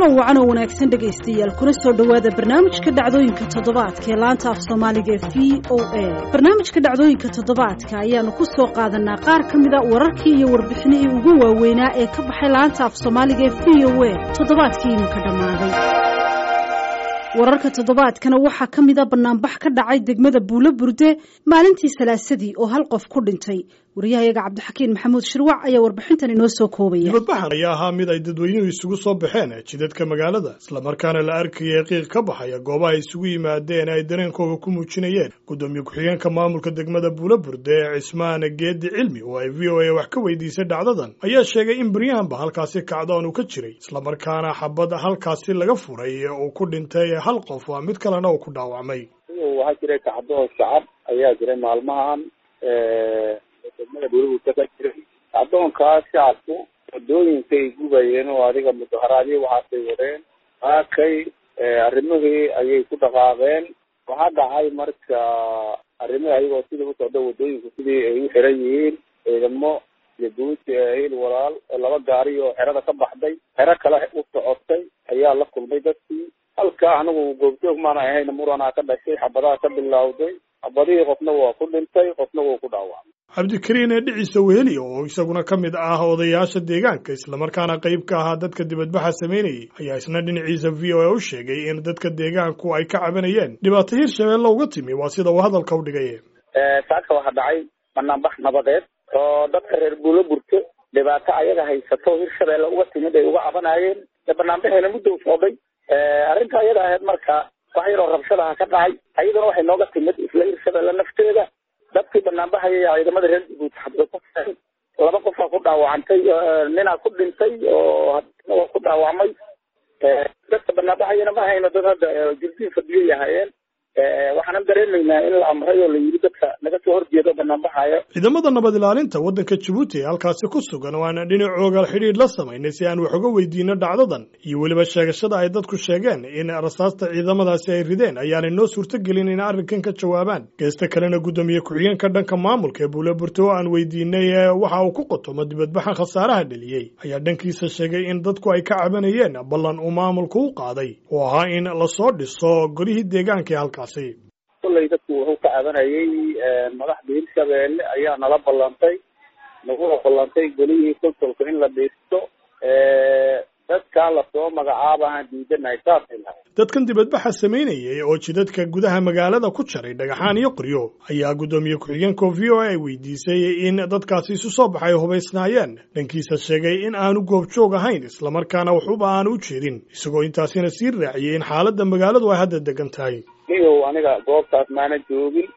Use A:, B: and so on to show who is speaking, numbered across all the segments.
A: kulan wacan oo wanaagsan dhegaystayaal kuna soo dhawaada barnaamijka dhacdooyinka toddobaadka ee laanta af Soomaaliga ee VOA. Barnaamijka dhacdooyinka toddobaadka ayaanu ku soo qaadanaa qaar ka mid ah wararkii iyo warbixinihii ugu waaweynaa ee ka baxay laanta af Soomaaliga ee VOA toddobaadkii ka dhamaaday. wararka toddobaadkana waxaa ka mid ah banaanbax ka dhacay degmada Buulaburde maalintii Salaasadii oo hal qof ku dhintay. wariyahayaga Cabdixakiin Maxamuud Shirwac ayaa warbixintan inoo soo koobaya.
B: Dibadbaxan ayaa ahaa mid ay dadweynuhu isugu soo baxeen jidadka magaalada, isla markaana la arkayay qiiq ka baxaya goobaha ay isugu yimaadeen ay dareenkooda ku muujinayeen. Gudoomiye ku-xigeenka maamulka degmada Buulaburde Cismaan Geedi Cilmi oo ay VOA wax ka weydiisay dhacdadan ayaa sheegay in baryahanba halkaasi kacdoon uu ka jiray, isla markaana xabad halkaasi laga furay oo ku dhintay hal qof waa mid kalena uu ku dhaawacmay.
C: waxaa jiray kacdoon shacab ayaa jiray maalmahan degmada Buulaburde ka jiray. kacdoonkaas shacabku wadooyinkay gubayeen oo adiga mudaharaadyo waxaasay wadeen akay arrimihii ayay ku dhaqaaqeen. waxaa dhacay marka arrimihii ayagoo sidii u socda wadooyinku sidii ay u xiran yihiin ciidamo iyo duuti il walaal laba gaari oo xerada ka baxday xero kale u socotay ayaa la kulmay dadkii. halka anagu goobjoog maana ahayn, murana ka dhashay, xabadaha ka bilowday, xabadihii qofna waa ku dhintay qofna waa ku dhaawacmay.
B: Cabdikariin Dhiciso Weheli oo isaguna ka mid ah odayaasha deegaanka isla markaana qayb ka ah dadka dibadbaxa sameynayay ayaa isna dhinaciisa VOA u sheegay in dadka deegaanku ay ka cabanayeen dhibaato Hirshabeelle uga timi, waa sida uu hadalka u dhigay.
C: saaka waxa dhacay banaanbax nabadeed oo dadka reer Buulaburde dhibaato ayaga haysato Hirshabeelle uga timid ay uga cabanayeen. banaanbaxeena muddo socday. arrinta ayada ahayd marka wax yar oo rabshadaha ka dhacay, ayadana waxay nooga timid isla Hirshabeelle nafteeda. dadkii banaanbaxaya ciidamada reer Djibouti laba qof ku dhaawacantay, nina ku dhintay oo hadna ku dhaawacmay. dadka banaanbaxayana ma hayno dad hadda jildiin fadhiyo yahaayeen. waxaan dareemaynaa in la amray oo la yiri dadka naga soo horjeedo banaanbaxaya.
B: ciidamada nabad ilaalinta waddanka Djibouti halkaasi ku sugan oo aan dhinacooga xiriir la sameynay si aan wax uga weydiino dhacdadan iyo weliba sheegashada ay dadku sheegeen in rasaasta ciidamadaasi ay rideen ayaanay noo suurtagelin in arrinkan ka jawaabaan. geesta kalena gudoomiye ku-xigeenka dhanka maamulka ee Buulaburde oo aan weydiinay waxa uu ku qotomo dibadbaxan khasaaraha dhaliyay ayaa dhankiisa sheegay in dadku ay ka cabanayeen ballan uu maamulku u qaaday oo ahaa in la soo dhiso golihii deegaanka ee halkaas.
C: kullay dadku wuxuu ka cabanayay madaxda Hirshabeelle ayaa nala ballantay, nagula ballantay golihii konsolka in la dhisto. dadka la soo magacaabaan diidanahay saasay lahayd.
B: dadkan dibadbaxa sameynayay oo jidadka gudaha magaalada ku jaray dhagaxaan iyo qoryo ayaa gudoomiye ku-xigeenka VOA weydiisay in dadkaasi isu soo baxay hubaysnaayeen, dhankiisa sheegay in aanu goobjoog ahayn isla markaana waxba aanu u jeedin, isagoo intaasina sii raaciyay in xaaladda magaaladu ay hadda degan tahay.
C: aniga goobtaas maana joogin.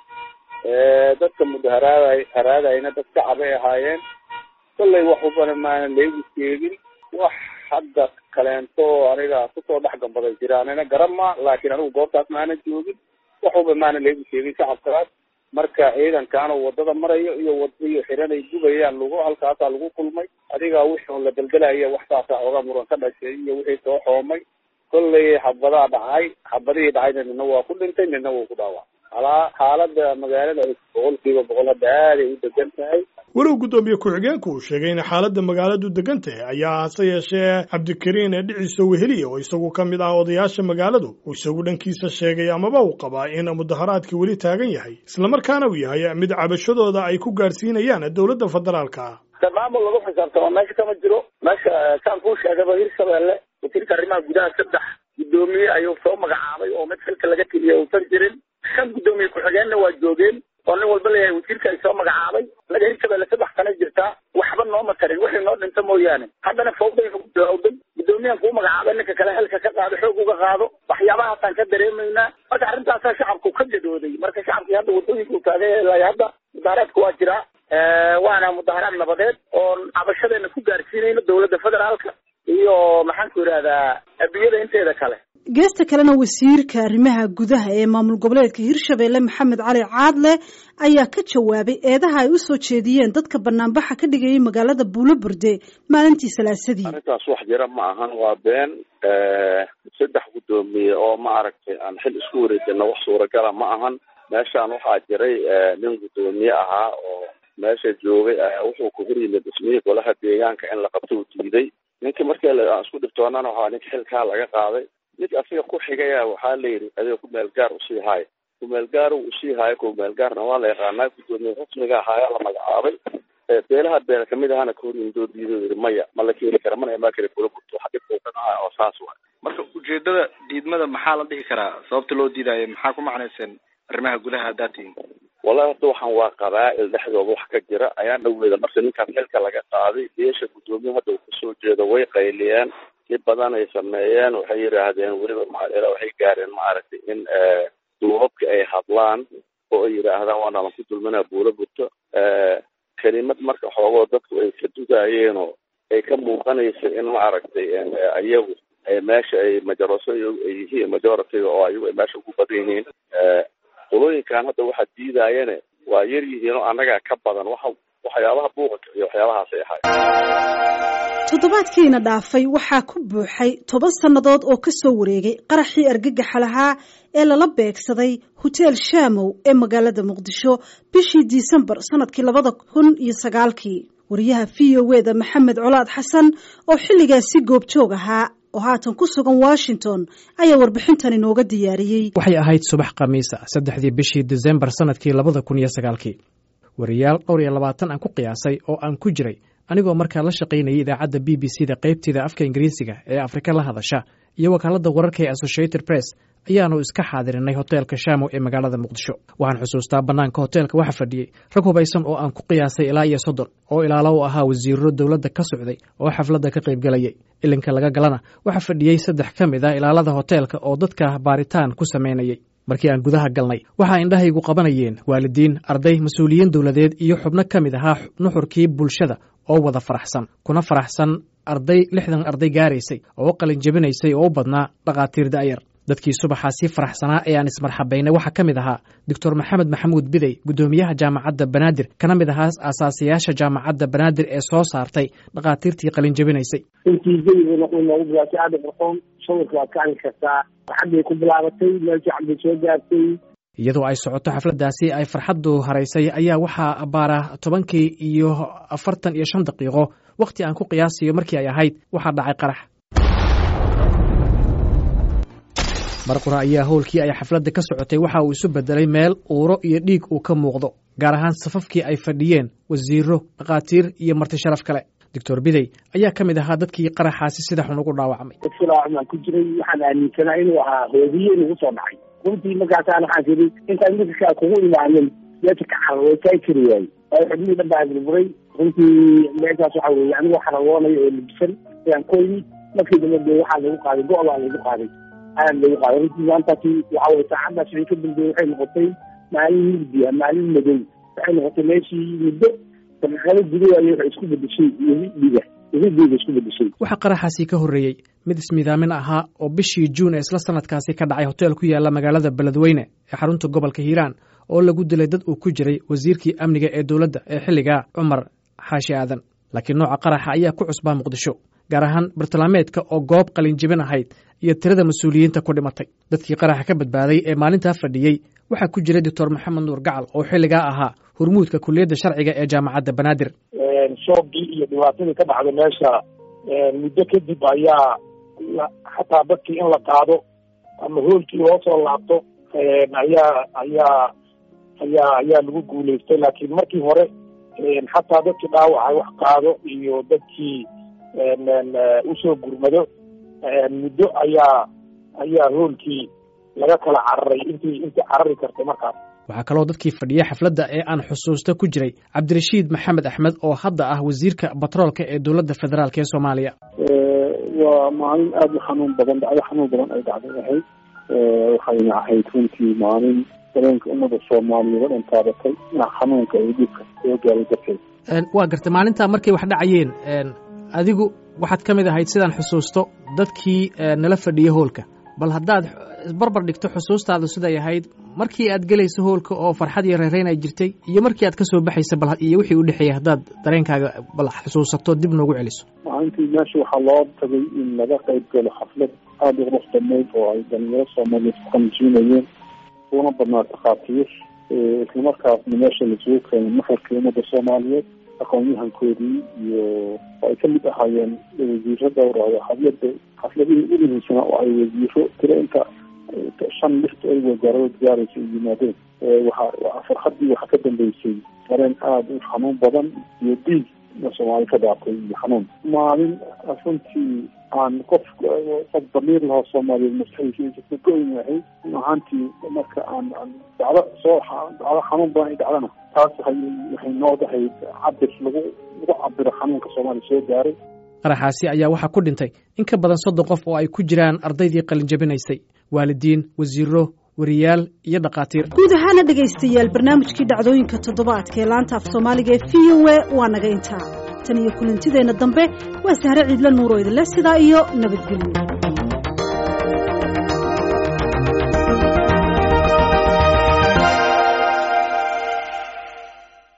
C: dadka mudaharaadayna dad shacab ay ahaayeen. kollay wax ubana maana leegu sheegin. wax hadda kaleento aniga kusoo dhex gambaday jiraanina garama, laakiin anigu goobtaas maana joogin. wax uba maana leegu sheegin shacabkaas. marka ciidankaana wadada marayo iyo wadaiyo xiranay gubayaan halkaasaa lagu kulmay. adiga wixii la dalgalaya waxtaasa oga muran ka dhashay iyo wixii soo xoomay. kollay xabadaa dhacay, xabadihii dhacayna nina waa ku dhintay, nina waa ku dhaawacay. xaaladda magaalada 100% hadda aaday u degan tahay.
B: walow gudoomiye ku-xigeenku uu sheegay in xaaladda magaaladu degan tahay ayaa hase yeeshee Cabdikariin Dhiciso Weheli oo isagu ka mid ah odayaasha magaaladu uu isagu dhankiisa sheegay amaba uu qabaa in mudaharaadkii weli taagan yahay, isla markaana uu yahay mid cabashadooda ay ku gaarsiinayaan dowladda federaalka.
C: maamul lagu xisaabtamo meesha kama jiro. meesha kaan kuu sheegaba Hirshabeelle wasiirka arrimaha gudaha 3 gudoomiye ayuu soo magacaabay oo mid xilka laga tiriyo uusan jirin. 5 gudoomiye ku-xigeenna waa joogeen oo nin walba leeyahay wasiirka ay soo magacaabay. laga Hirshabeelle 3 sana jirtaa, waxba nooma tarin, wixii noo dhinta mooyaane. haddana fawday gudoomiyahan kuu magacaabay ninka kale xilka ka qaado, xoog uga qaado. waxyaabahaasaan ka dareemaynaa. marka arrintaasaa shacabku ka gadooday. marka shacabkii hadda wadooyinku taagay hadda mudaharaadku waa jiraa. waana mudaharaad nabadeed oo cabashadeena ku gaarsiinayno dowladda federaalka iyo maxaan ku yiraahdaa adduunyada inteeda kale.
A: geesta kalena wasiirka arrimaha gudaha ee maamul goboleedka Hirshabeelle Maxamed Cali Caadle ayaa ka jawaabay eedaha ay u soo jeediyeen dadka banaanbaxa ka dhigay magaalada Buulaburde maalintii Salaasadii.
D: arrintaas wax jira ma ahan, waa been. 3 gudoomiye oo ma aragtay aan xil isku wareejino wax suuragal ma ahan. meeshaan waxaa jiray nin gudoomiye ahaa oo meesha joogay wuxuu ku hor yimid dhismihii golaha deegaanka in la qabto u diiday. ninkii markii aan isku dhibtoonana waxaa ninka xilkaa laga qaaday ninka asiga ku xigaya waxaa la yidhi adiga ku meel gaar usii haayo ku meel gaar uu usii haayo ku meel gaarna waa la yaqaanaa gudoomiye rasmiga ahaa la magacaabay beelaha beela kamid ahana kooriindoo diido yidhi maya ma la keeni kara mana imaan kara kula gurto waxa dhibka ka dhaca oo saas waay
E: marka ujeedada diidmada maxaa la dhihi karaa sababta loo diidaayo maxaa ku macnayseen arrimaha gudaha daatiin
D: wallahi hadda waxaan waa qabaa'il dhexdooda wax ka jira ayaan dhaweeda marka ninkaan xilka laga qaaday beesha gudoomiye hadda uu kasoo jeedo way qayliyeen si badan ay sameeyeen waxay yidhaahdeen weliba maxaa waxay gaareen maaragtay in duubabka ay hadlaan oo ay yidhaahdaan waa nalan ku dulminaa buula burto kelimad marka xoogoo dadku ay ka dugaayeen oo ay ka muuqanaysa in maaragtay ayagu meesha ay majarooso ay yihiin majoritiga oo ayagu ay meesha ugu badan yihiin qolooyinkan hadda waxaa diidaayane waa yar yihiin oo annagaa ka badan waxyaabaha buuqa iyo waxyaabahaasay ahayd
A: toddobaadkiina dhaafay waxaa ku buuxay 10 sannadood oo ka soo wareegay qaraxii argagaxa lahaa ee lala beegsaday hotel Shamow ee magaalada Muqdisho bishii December sanadkii 2009 wariyaha VOA-da Maxamed Colaad Xasan oo xilligaasi goobjoog ahaa oo haatan ku sugan Washington ayaa warbixintan inooga diyaariyay
F: waxay ahayd subax khamiis ah 3 bishii December sanadkii 2009 wariyaal 20 aan ku qiyaasay oo aan ku jiray anigoo markaa la shaqaynayay idaacadda BBC-da qaybteeda afka Ingiriisiga ee Afrika la hadasha iyo wakaaladda wararka ee Associated Press ayaanu iska xaadirinay hoteelka Shamow ee magaalada Muqdisho waxaan xusuustaa banaanka hoteelka waxa fadhiyay rag hubaysan oo aan ku qiyaasay ilaa iyo 30 oo ilaalo u ahaa wasiirro dawladda ka socday oo xafladda ka qayb galayay ilinka laga galana waxa fadhiyay 3 kamid ah ilaalada hoteelka oo dadka baaritaan ku sameynayay markii aan gudaha galnay waxa indhahaygu qabanayeen waalidiin arday mas'uuliyiin dawladeed iyo xubno kamid ahaa nuxurkii bulshada oo wada faraxsan arday 60 arday gaaraysay oo qalin jabinaysay oo badnaa dhaqaatiir daayar dadkii subaxaasi faraxsanaa ee aan ismarxabaynay waxa kamid ahaa Dr. Maxamed Maxamuud Bidey gudoomiyaha jaamacadda Banaadir kana mid ahaa aasaasiyaasha jaamacadda Banaadir ee soo saartay dhaqaatiirtii qalin jabinaysay
G: intii jayna ku noogu bilaatay aad qorqoon sawirka ka arkaysa waxay ku bilaabatay meeshii cabdi soo gaartay
F: iyadoo ay socoto xafladaasi ay farxaddu haraysay ayaa waxaa abaara 10:45 daqiiqo waqti aan ku qiyaasiyo markii ay ahayd waxa dhacay qarax marqura ayaa howlkii ay xafladda ka socotay waxa uu isu bedelay meel uuro iyo dhiig uu ka muuqdo gaar ahaan safafkii ay fadhiyeen wasiirro dhaqaatiir iyo marti sharaf kale Dr. Bidey ayaa kamid ahaa dadkii qaraxaasi sida xun ugu dhaawacmay
G: waxaan ku jiray waxaan aaminsanahay inuu ahaa hoobiye inuu soo dhacay runtii markaas aan waxaan jiray intaan midka kugu imaanin meesha ka carartay kiriyay ay xubnihi dhanbaa burburay runtii meeshaas waxa weeye anigu xarawoonay oo libisan ayaan ku yimid markii dambe waxaa lagu qaaday go'baa lagu qaaday aan lagu qaaday runtii maantaasi waxa weeye saacadaas wixii ka dambeeyey waxay noqotay maalin mugdi ah maalin madow waxay noqotay meeshii muddo
F: waxa qaraxaasi ka horreeyey mid ismiidaamin ahaa oo bishii Juun ee isla sanadkaasi ka dhacay hotel ku yaala magaalada Beledweyne ee xarunta gobolka Hiiraan oo lagu dilay dad uu ku jiray wasiirkii amniga ee dawladda ee xilliga Cumar Xaashi Aadan laakiin nooca qaraxa ayaa ku cusbaa Muqdisho gaar ahaan bartilmaameedka oo goob qalin jabin ahayd iyo tirada mas'uuliyiinta ku dhimatay dadkii qaraxa ka badbaaday ee maalintaa fadhiyay waxa ku jiray Dr. Maxamed Nuur Gacal oo xilliga ahaa hormuudka kulliyadda sharciga ee jaamacadda Banaadir
G: shoogii iyo dhibaatadii ka dhacday meesha muddo kadib ayaa xataa dadkii in la qaado ama hoolkii loo soo laabto ayaa lagu guulaystay laakiin markii hore xataa dadkii dhaawacay wax qaado iyo dadkii usoo gurmado muddo ayaa hoolkii laga kala cararay intii carari kartay markaas
F: waxaa kaloo dadkii fadhiyay xafladda ee aan xusuusta ku jiray Cabdirashiid Maxamed Axmed oo hadda ah wasiirka batroolka ee dawladda federaalka ee Soomaaliya
H: waa maalin aad u xanuun badan ay dhacday waxayna ahayd runtii maalin dareenka ummadda Soomaaliyeed oo dhan taabatay xanuunka iyo dhibka soo gaaray dadkeed
F: waa gartay maalinta markay wax dhacayeen adigu waxaad ka mid ahayd sidaan xusuusto dadkii nala fadhiyay hoolka bal haddaad barbar dhigto xusuustaadu siday ahayd markii aad galayso hoolka oo farxad iyo reereyn ay jirtay iyo markii aad ka soo baxaysa bal iyo wixii u dhexeeyay haddaad dareenkaaga bal xusuusato dib noogu celiso
H: maalintii meesha waxaa loo tagay in laga qayb galo xaflad aada u qurux badnayd oo ay dhalinyaro Soomaaliyeed ku qanjiinayeen una badnaa takhaatiir islamarkaasna meesha lasugu keenay mafarkii ummadda soomaaliyeed aqoon-yahankoodii iyo ay ka mid ahaayeen wasiiro dhowr xafladihii ugu muhiimsanaa oo ay wasiiro tiro inta 5-6 ay wasaaradood gaaraysa ay yimaadeen farxaddii waxaa ka dambeysay dareen aada u xanuun badan iyo dhiig soomaali ka dhaafay iyo xanuun maalin runtii aan qof damiir lahoo soomaaliyeed maskaxiisa ka go-in yahay ahaantii marka aan dacdo xanuun badan ay dhacdana taas waxay noo dahay cabir lagu cabiro xanuunka soomaaliya soo gaaray
F: qaraxaasi ayaa waxaa ku dhintay in ka badan 30 qof oo ay ku jiraan ardaydii qalin jabinaysay waalidiin wasiiro wariyaal iyo dhaqaatiir
A: guud ahaana dhegaystayaal barnaamijkii dhacdooyinka toddobaadka ee laanta af soomaaliga ee VOA waa naga intaa tan iyo kulantideenna dambe waa Sahre Ciidla Nuuro idin leh sidaa iyo nabadgelyo